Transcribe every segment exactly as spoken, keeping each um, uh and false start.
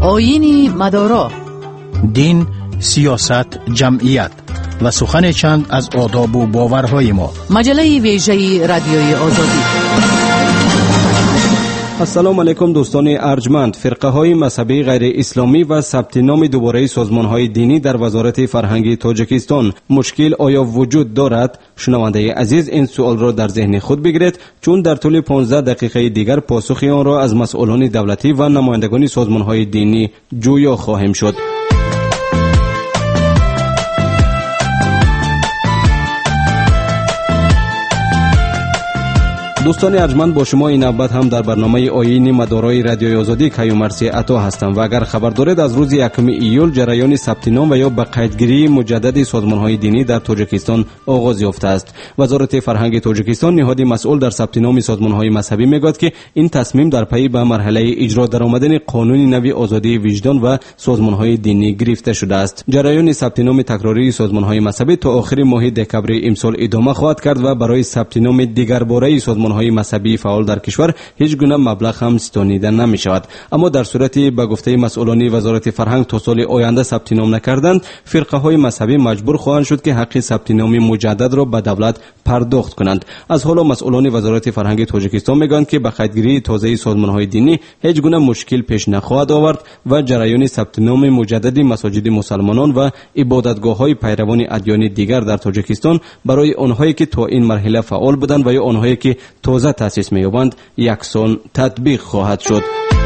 آیین مدارا، دین، سیاست، جمعیت و سخن چند از آداب و باورهای ما. مجله ویژه رادیوی آزادی. السلام علیکم دوستان ارجمند. فرقه های مذهبی غیر اسلامی و ثبت نام دوباره سازمان های دینی در وزارت فرهنگ تاجیکستان مشکل آیا وجود دارد؟ شنونده عزیز این سوال را در ذهن خود بگیرید، چون در طول پانزده دقیقه دیگر پاسخ آن را از مسئولان دولتی و نمایندگان سازمان های دینی جویا خواهیم شد. دوستان ارجمند، با شما این نوبت هم در برنامه آیین مدارای رادیوی آزادی کیومرثی عطا هستم و اگر خبر دارید از روز یکم ایول جریان ثبت نام و یا به قیدگیری مجدد سازمان‌های دینی در تاجیکستان آغاز یافته است. وزارت فرهنگ تاجیکستان نهاد مسئول در ثبت نام سازمان‌های مذهبی میگوید که این تصمیم در پی به مرحله اجرا درآمدن قانون نوی آزادی وجدان و سازمان‌های دینی گرفته شده است. جریان ثبت نام تکراری سازمان‌های مذهبی تا آخر ماه دکبر امسال ادامه خواهد کرد و برای ثبت نام دیگرباره سازمان های مذهبی فعال در کشور هیچ گونه مبلغ هم ستانیده نمی شود. اما در صورتی به گفته مسئولان وزارت فرهنگ تا سال آینده ثبت نام نکردند، فرقه های مذهبی مجبور خواهند شد که حق ثبت نام مجدد را به دولت پرداخت کنند. از حالا مسئولان وزارت فرهنگ تاجیکستان میگویند که به قیدگیری تازه سازمان های دینی هیچ گونه مشکل پیش نخواهد آورد و جریان ثبت نام مجدد مساجد مسلمانان و عبادتگاه های پیروان ادیان دیگر در تاجیکستان برای آنهایی که تا این مرحله فعال بودند و یا آنهایی که تازه تأسیس می‌یابند یکسان تطبیق خواهد شد.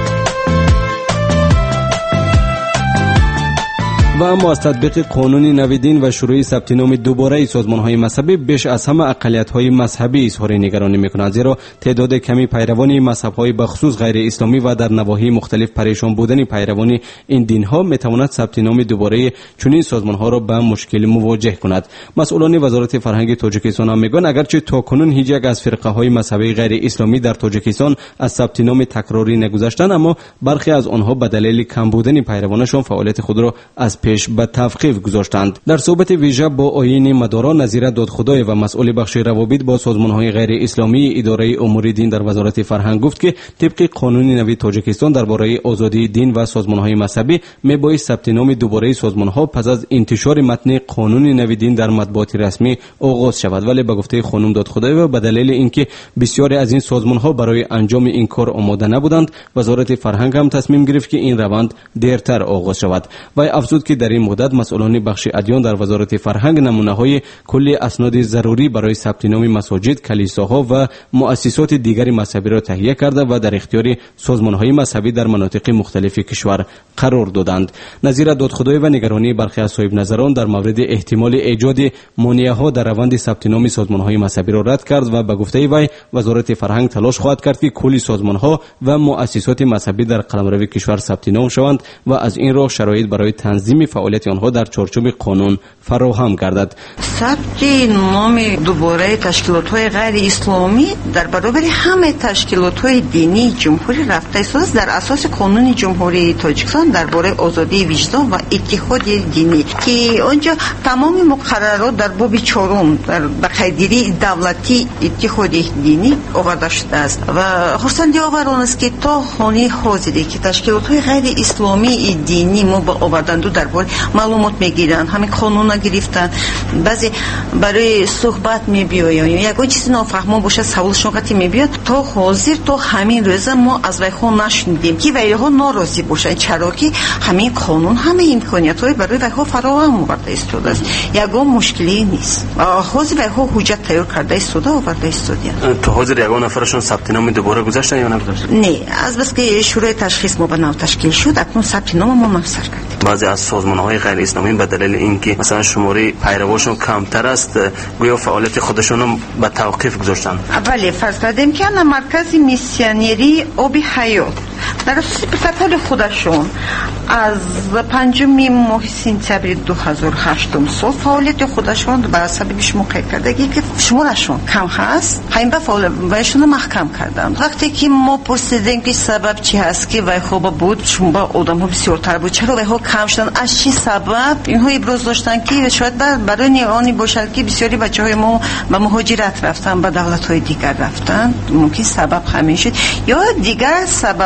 و اما از تطبیق قانون نوی دین و شروع ثبت نام دوباره سازمان‌های مذهبی بیش از همه اقلیت‌های مذهبی اظهار نگرانی می‌کنند، زیرا تعداد کمی پیروان مذهب‌های بخصوص غیر اسلامی و در نواحی مختلف پریشان بودن پیروان این دین‌ها می‌تواند ثبت نام دوباره چنین سازمان‌ها را به مشکل مواجه کند. مسئولان وزارت فرهنگ تاجیکستان هم می‌گویند اگرچه تاکنون هیچ یک از فرقه‌های مذهبی غیر اسلامی در تاجیکستان از ثبت نام تکراری نگذاشتند، اما برخی از آنها به دلیل کم بودن پیروانشان فعالیت خود را از پیش به توقیف گذاشتند. در صحبت ویژه با آیین مدارا، نظیر دادخدای و مسئول بخش روابط با سازمان‌های غیر اسلامی اداره امور دین در وزارت فرهنگ گفت که طبق قانون نوی تاجیکستان درباره آزادی دین و سازمان‌های مذهبی میباید ثبت نام دوباره سازمان‌ها پس از انتشار متن قانون نوی دین در مطبوعات رسمی آغاز شود، ولی به گفته خانم دادخدای و به دلیل اینکه بسیاری از این سازمان‌ها برای انجام این کار آماده نبودند، وزارت فرهنگ هم تصمیم گرفت که این روند دیرتر آغاز شود. و افزود که در این مدت مسئولان بخش ادیان در وزارت فرهنگ نمونه‌های کلی اسناد ضروری برای ثبت نام مساجد، کلیساها و مؤسسات دیگر مذهبی را تهیه کرده و در اختیار سازمان‌های مذهبی در مناطق مختلف کشور قرار دادند. نظیر دادخدای و نگرانی برخی از صاحب نظران در مورد احتمال ایجاد مانع‌ها در روند ثبت نام سازمان‌های مذهبی را رد کرد و به گفته وی وزارت فرهنگ تلاش خواهد کرد که کلی سازمان‌ها و مؤسسات مذهبی در قلمرو کشور ثبت نام شوند و از این راه شرایط برای تنظیم فعالیت آنها در چارچوب قانون فراهم گردد. ثبت نام دوباره تشکیلات‌های غیر اسلامی در برابر همه تشکیلات‌های دینی جمهوری رفته است در اساس قانون جمهوری تاجیکستان درباره آزادی وجدان و اتحاد دینی که آنجا تمام مقررات در باب چهارم در بقیدگیری دولتی اتحاد دینی آورده شده است و خرسندی آور آن است که تا حال حاضری که تشکیلات‌های غیر اسلامی دینی ما با آوردند درباره معلومات میگیرن، همین قانونا گرفتن، بعضی برای صحبت میبیاین یکون چیزی نافهمه باشه سوالشون قطعی میبیاد. تا حاضر تا همین روز ما از ویها نشنیدیم که ویها ناراضی باشن، چرا که همین قانون همه امکانیت‌های برای ویها فراهم آورده است. یگان مشکلی نیست. حاضر ویها حجت تیار کرده است آورده است. تو حاضر یگان نفرشون ثبت نام دوباره گذاشتن یا نگذاشتن؟ نه، از بس که شروع تشخیص ما به نو تشکیل شد اکنون ثبت نام ما مفسر کردیم. بعضی از سازمان‌های غیر اسلامی به دلیل اینکه مثلا شماره پیرواشون کمتر است گویا فعالیت خودشون رو به توقیف گذاشتن. اولی فرض کردیم که انا مرکز میسیونری آب حیات در اساس پروتکل خودشون از پنجم ماه سپتامبر دو هزار و هشت سال فعالیت خودشون بر حسب شما قید کرده که شمارشون کم هست، همین به فعالیتشون محکم کردن. وقتی که ما پرسیدیم که سبب چی هست که وای خوب بود شما با آدم‌ها بسیارتر بود، چرا وای ها کم شدن، از چی سبب اینها ابراز داشتن که شاید برای نیانی باشد که بسیاری بچه‌های ما به مهاجرت رفتن، به دولت‌های دیگر رفتن، ممکن سبب همین شد یا دیگر سبب‌های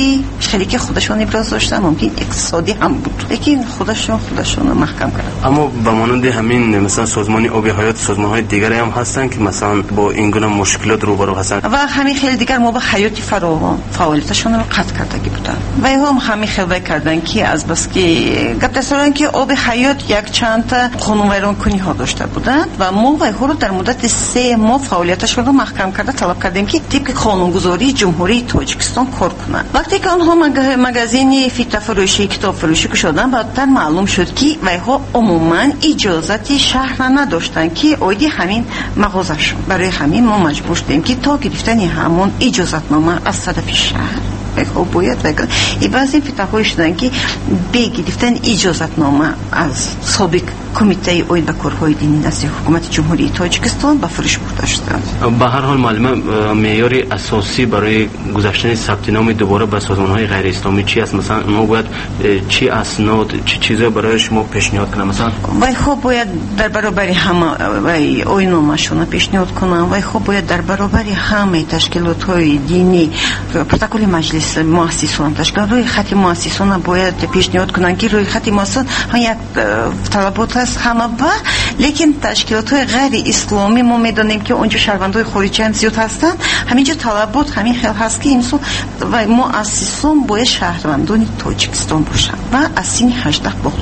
خیلی خیلی که خودشون ابراز داشتن، ممکن اقتصادی هم بود، لیکن خودشون خودشون رو محکم کردن. اما به مانند همین مثلا سازمان آب حیات، سازمان‌های دیگری هم هستن که مثلا با این گونه مشکلات روبرو هستن و همین خیلی دیگر ما با حیات فراوان فعالیتشون رو قطع کردگی بودن و هم همین خیلی کردن که از بس که گپ دستورن که آب حیات یک چند تا قانون‌ویران کنی ها داشته بودن و ما و رو در مدت سه ماه فعالیتشون رو محکم کرده طلب کردیم که طبق قانونگذاری جمهوری تاجیکستان کار کنند. وقتی که آنها مغازین فیت فروشی، کتاب فروشی شدن، بعدتر معلوم شد که ویها عموما اجازت شهر نداشتن که اویدی همین مغازشون. برای همین ما مجبور شدیم که تا گرفتن همون اجازت نامه از طرف شهر او باید بگن ای بعضی فتحهای شدن که بگرفتن اجازت نامه از سابق کمیته اوید و کارهای دینی نزد حکومت جمهوری تاجیکستان به فروش برده شدند. به هر حال معلومه معیار اساسی برای گذاشتن ثبت نام دوباره به سازمان‌های غیر اسلامی چی است؟ مثلا ما باید چی اسناد چی چیزا برای شما پیشنهاد کنم؟ مثلا وای خوب باید در برابر همه وای اوی نامشون پیشنهاد کنم، وای خوب باید در برابر همه تشکیلات‌های دینی پروتکل مجلس مؤسسان تشکیل روی خط مؤسسان باید پیشنهاد کنن که روی خط مؤسسان هم یک طلبات هست همه با، لیکن تشکیلات های غیر اسلامی ما میدانیم که اونجا شهروندای خارجی هم زیاد هستن، همینجا طلبات همین خیلی هست که امسو و مؤسسان باید شهروندان تاجیکستان باشن و از سین هجده بالا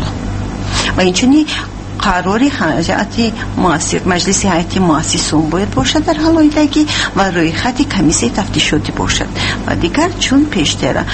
و اینچنین قراری هیئت مؤسسه مجلس هیئت مؤسسون باید باشد در حالایدگی و روی خط کمیسه تفتیشاتی باشد و دیگر چون پیشتر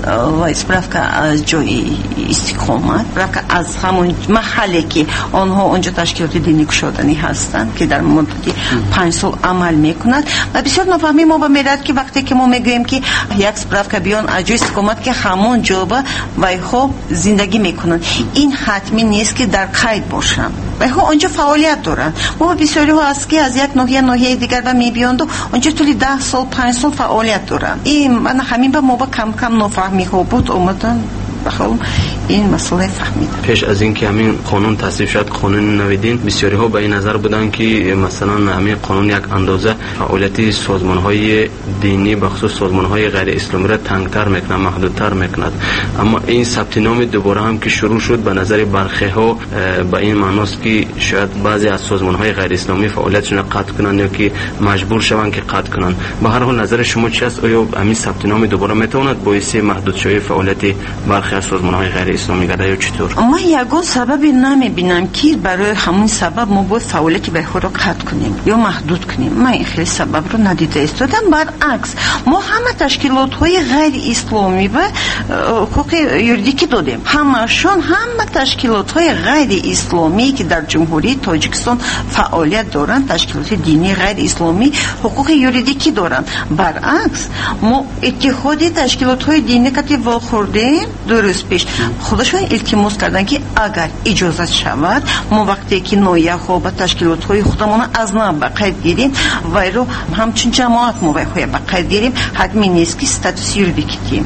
و اسپرافکا از جای استقامت اسپرافکا از همون محلی که آنها اونجا تشکیلات دینی گشادنی هستند که در مدت پنج سال عمل میکنند و بسیار نفهمی ما با میرد که وقتی که ما میگوییم که یک اسپرافکا بیان از جای استقامت که همون جا و خب زندگی میکنند، این حتمی نیست که در قید باشند و ها اونجا فعالیت دارن. ما بسیاری ها هست که از یک ناحیه ناحیه دیگر و میبیاند و اونجا طولی ده سال پنج سال فعالیت دارن. این من همین با ما با کم کم نفهمی ها بود اومدن بخوام این مسئله فهمیدم. پیش از اینکه همین قانون تصویب شد، قانون نویدین، بسیاری ها به این نظر بودن که مثلا همین قانون یک اندازه فعالیت سازمان های دینی به خصوص سازمان های غیر اسلامی را تنگتر میکنه، محدودتر میکند. اما این ثبت نام دوباره هم که شروع شد به نظر برخی ها به این معناست که شاید بعضی از سازمان های غیر اسلامی فعالیتشون را قطع کنند یا که مجبور شوند که قطع کنند. به هر حال نظر شما چی است؟ آیا همین ثبت نام دوباره میتواند باعث محدود شوی فعالیت برخی از سازمان‌های غیر اسلامی گرده یا چطور؟ ما یگان سببی نمیبینم که برای همون سبب ما باید فعالیت به خود رو قطع کنیم یا محدود کنیم. من این خیلی سبب رو ندیده استادم. برعکس ما همه تشکیلات‌های غیر اسلامی و حقوق یوریدیکی دادیم، همشون همه تشکیلات‌های غیر اسلامی که در جمهوری تاجیکستان فعالیت دارن، تشکیلات دینی غیر اسلامی حقوق یوریدیکی دارن. برعکس ما اتحادیه تشکیلات‌های دینی که واخورده درست پیش خودشون التماس کردن که اگر اجازت شود ما وقتی که نویه خواب تشکیلات های خودمون از نام به قید گیریم و رو همچون جماعت ما به قید گیریم، حتمی نیست که ستاتوس یوریدیکی دیم.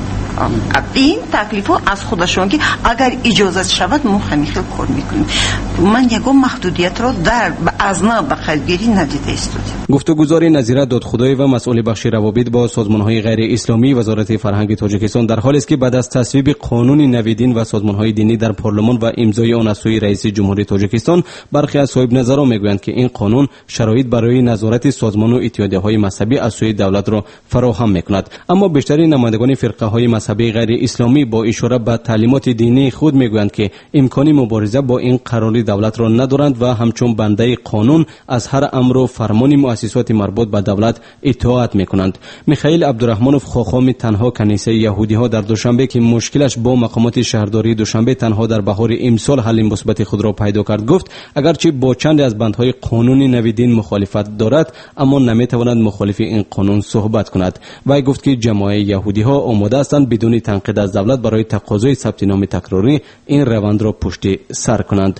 این تکلیف ها از خودشون که اگر اجازت شود ما همین خیلی کار میکنیم. من یکم محدودیت رو در ازنا به قیدگیری ندیده استودیم. گفتگوزار نظیره دادخدایی و مسئول بخش روابط با سازمان‌های غیر اسلامی وزارت فرهنگ تاجیکستان در حالی است که بعد از تصویب قانون نویدین و سازمان‌های دینی در پارلمان و امضای آن از سوی رئیس جمهوری تاجیکستان، برخی از صاحب نظران میگویند که این قانون شرایط برای نظارت سازمان و اتحادیه‌های مذهبی از سوی دولت را فراهم میکند. اما بیشتر نمایندگان فرقه‌های مذهبی غیر اسلامی با اشاره به تعلیمات دینی خود میگویند که امکانی مبارزه با این قراری دولت را ندارند و همچون بنده قانون از هر امر و فرمان مؤسسات مربوط به دولت اطاعت میکنند. میخائیل عبدالرحمنوف، خاخام تنها کنیسه یهودی ها در دوشنبه که مشکلش با مقامات شهرداری دوشنبه تنها در بهار امسال حل مثبت خود را پیدا کرد، گفت اگرچه با چند از بندهای قانون نویدین مخالفت دارد اما نمیتواند مخالف این قانون صحبت کند. وی گفت که جماعت یهودی ها آماده هستند بدون تنقید از دولت برای تقاضای ثبت نام تکراری این روند را پشت سر کنند.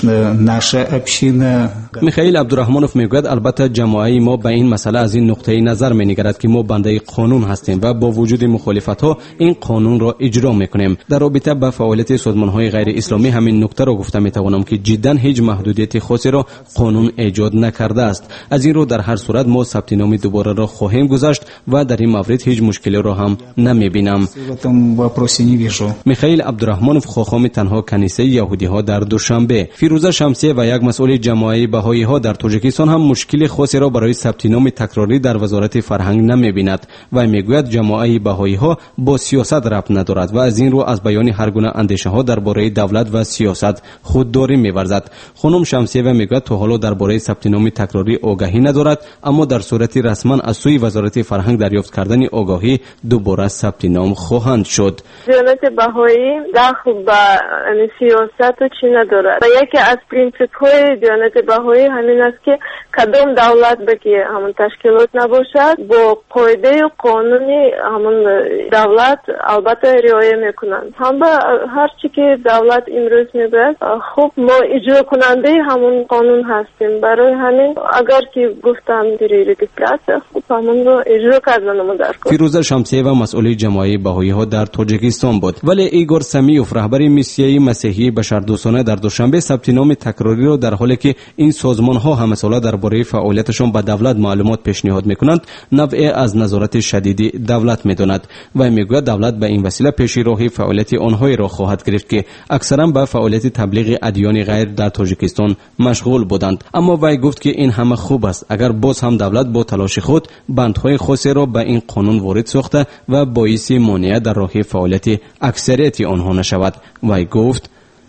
میخائیل عبدالرحمنوف میگوید البته جماعت ما به این مسئله از این نقطه نظر می‌نگرد که ما بنده قانون هستیم و با وجود مخالفت ها این قانون را اجرا میکنیم. در رابطه با فعالیت سازمان‌های غیر اسلامی همین نکته را گفته میتوانم که جدا هیچ محدودیت خاصی را قانون ایجاد نکرده است. از این رو در هر صورت ما ثبت نام دوباره را خواهیم گذاشت و در این مورد هیچ مشکلی را هم نمیبینم. میخائیل عبدالرحمنوف خاخام تنها کنیسه یهودی ها در دوشنبه. فیروزه شمسیه و یک مسئول جماعه بهایی ها در تاجیکستان هم مشکل خاصی را برای ثبت نام تکراری در وزارت فرهنگ نمیبیند و میگوید جماعه بهایی ها با سیاست ربط ندارد و از این رو از بیان هر گونه اندیشه ها درباره دولت و سیاست خودداری می‌ورزد. خانم شمسیه و میگوید تا حالا درباره ثبت نام تکراری آگاهی ندارد، اما در صورتی رسما از سوی وزارت فرهنگ دریافت کردن آگاهی دوباره ثبت نام خواهند شد. دیانت بهایی دخل به سیاست و چی ندارد و یکی از پرینسیپ های دیانت بهایی همین است که کدام دولت بگی همون تشکیلات نباشد با قاعده قانونی همون دولت البته رعایت میکنند. هم به هر چی که دولت امروز میگوید خب ما اجرا کننده همون قانون هستیم، برای همین اگر که گفتم دیری رجیستراسیون خب همون رو اجرا کردن ما در کار. فیروزه شمسیه و مسئول جماعه بهایی ها در تاجیکستان بود، ولی ایگور سمیوف رهبر میسیه مسیحی بشردوستانه در دوشنبه ثبت نام تکراری را در حالی که این سازمان ها همه ساله درباره فعالیتشان به دولت معلومات پیشنهاد میکنند نوعی از نظارت شدید دولت میداند و میگوید دولت به این وسیله پیشی راهی فعالیت آنهایی را خواهد گرفت که اکثرا به فعالیت تبلیغ ادیان غیر در تاجیکستان مشغول بودند. اما وی گفت که این همه خوب است اگر باز هم دولت با تلاش خود بندهای خاصی را به این قانون وارد ساخته و باعث مانع در راه فعالیت اکثریت آنها نشود. وی گفت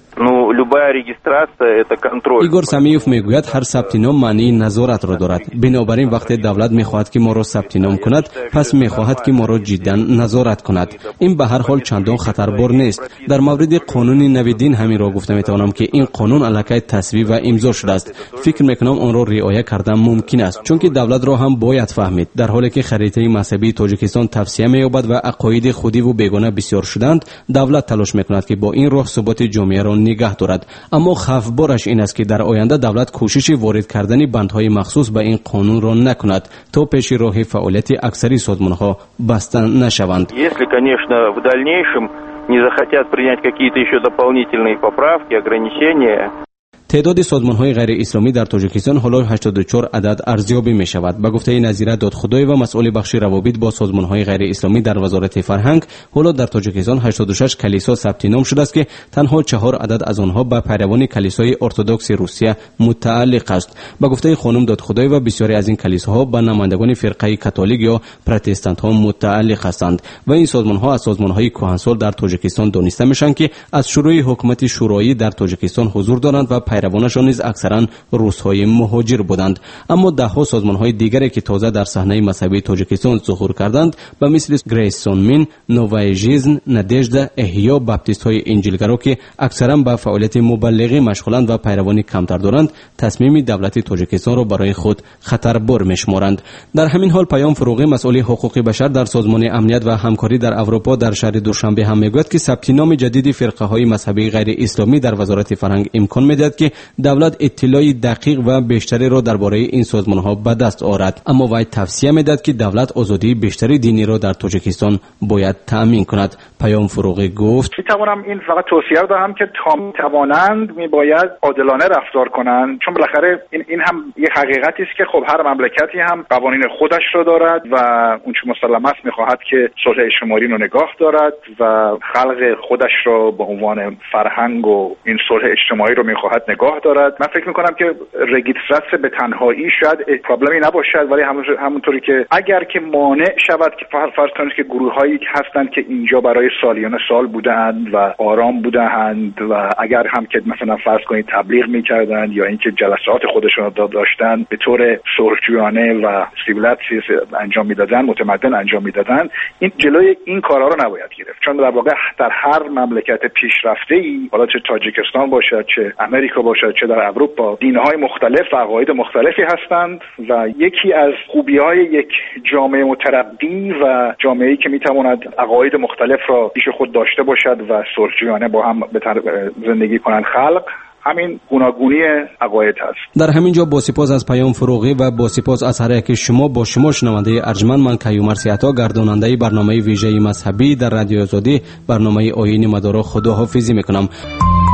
ایگور سمیوف میگوید هر ثبت نام معنی نظارت را دارد، بنابراین وقتی دولت میخواهد که ما را ثبت نام کند پس میخواهد که ما را جدا نظارت کند. این به هر حال چندان خطربار نیست. در مورد قانون نویدین همین را گفته میتوانم که این قانون الکی تصویب و امضا شده است. فکر میکنم آن را رعایت کردن ممکن است، چون که دولت را هم باید فهمید در حالی که خریطه مذهبی تاجیکستان توسعه مییابد و عقاید خودی و بیگانه بسیار شدند، دولت تلاش میکند که با این راه ثبات جامعه را نگه دارد. اما خوفبارش این است که در آینده дәүләт کوشش وارد کردن بندهای مخصوص به این قانون را نکند تا پیش راه فعالیت اکثری سازمانها بسته نشوند. Если, конечно, в дальнейшем не захотят принять какие-то еще дополнительные поправки, ограничения. تعداد سازمان‌های غیر اسلامی در تاجیکستان حالا هشتاد و چهار عدد ارزیابی می‌شود. به گفته نظیره دادخدای و مسئول بخش روابط با سازمان‌های غیر اسلامی در وزارت فرهنگ، حالا در تاجیکستان هشتاد و شش کلیسا ثبت نام شده است که تنها چهار عدد از آنها به پیروان کلیسای ارتدوکس روسیه متعلق است. به گفته خانم دادخدای و بسیاری از این کلیساها به نمایندگان فرقه کاتولیک یا پروتستانت‌ها متعلق هستند و این سازمان‌ها از سازمان‌های کهنسال در تاجیکستان دانسته میشن که از شروع حکومت شورایی در تاجیکستان حضور دارند و پیروانشان نیز اکثرا روس‌های مهاجر بودند. اما ده‌ها سازمان‌های دیگری که تازه در صحنه مذهبی تاجیکستان ظهور کردند به مثل گریسونمین، نوای ژیزن، نادژدا، احیا، باپتیست‌های انجیلگرا که اکثرا به فعالیت مبلغی مشغولند و پیروان کمتر دارند، تصمیم دولت تاجیکستان را برای خود خطربار می‌شمارند. در همین حال پیام فروغی مسئول حقوق بشر در سازمان امنیت و همکاری در اروپا در شهر دوشنبه هم میگوید که ثبت نام جدید فرقه‌های مذهبی غیر اسلامی در وزارت فرهنگ امکان می‌دهد که دولت اطلاعی دقیق و بیشتری را درباره این سازمان‌ها به دست آورد. اما وی توصیه می‌دهد که دولت آزادی بیشتری دینی را در تاجیکستان باید تأمین کند. پیام فروغی گفت: می‌توانم این فقط توصیه را دهم که تا می‌توانند می‌باید عادلانه رفتار کنند، چون بالاخره این این هم یک حقیقتی است که خب هر مملکتی هم قوانین خودش را دارد و اون چه مسلم است می‌خواهد که صلح اجتماعی را نگاه دارد و خلق خودش را به عنوان فرهنگ و این صلح اجتماعی را می‌خواهد نگاه دارد. من فکر میکنم که رجیستراسیون به تنهایی شاید پرابلمی نباشد، ولی همونطوری که اگر که مانع شود که فرض کنید که گروه‌هایی هستند که اینجا برای سالیان سال بودند و آرام بودند و اگر هم که مثلا فرض کنید تبلیغ میکردند یا اینکه جلسات خودشون را داشتند به طور صلحجویانه و سیویلیت انجام میدادن، متمدن انجام میدادن، این جلوی این کارها رو نباید گرفت، چون در واقع در هر مملکت پیشرفته‌ای، حالا چه تاجیکستان باشد چه امریکا باشد چه در اروپا، دین‌های مختلف و عقاید مختلفی هستند و یکی از خوبی‌های یک جامعه مترقی و جامعه‌ای که می‌تواند عقاید مختلف را پیش خود داشته باشد و صلحجویانه با هم زندگی کنند خلق، همین گوناگونی عقاید هست. در همین جا با سپاس از پیام فروغی و با سپاس از هر یک شما با شما شنونده ارجمند، من کیومرث عطا گرداننده برنامه ویژه مذهبی در رادیو آزادی، برنامه آیین مدارا، خداحافظی میکنم.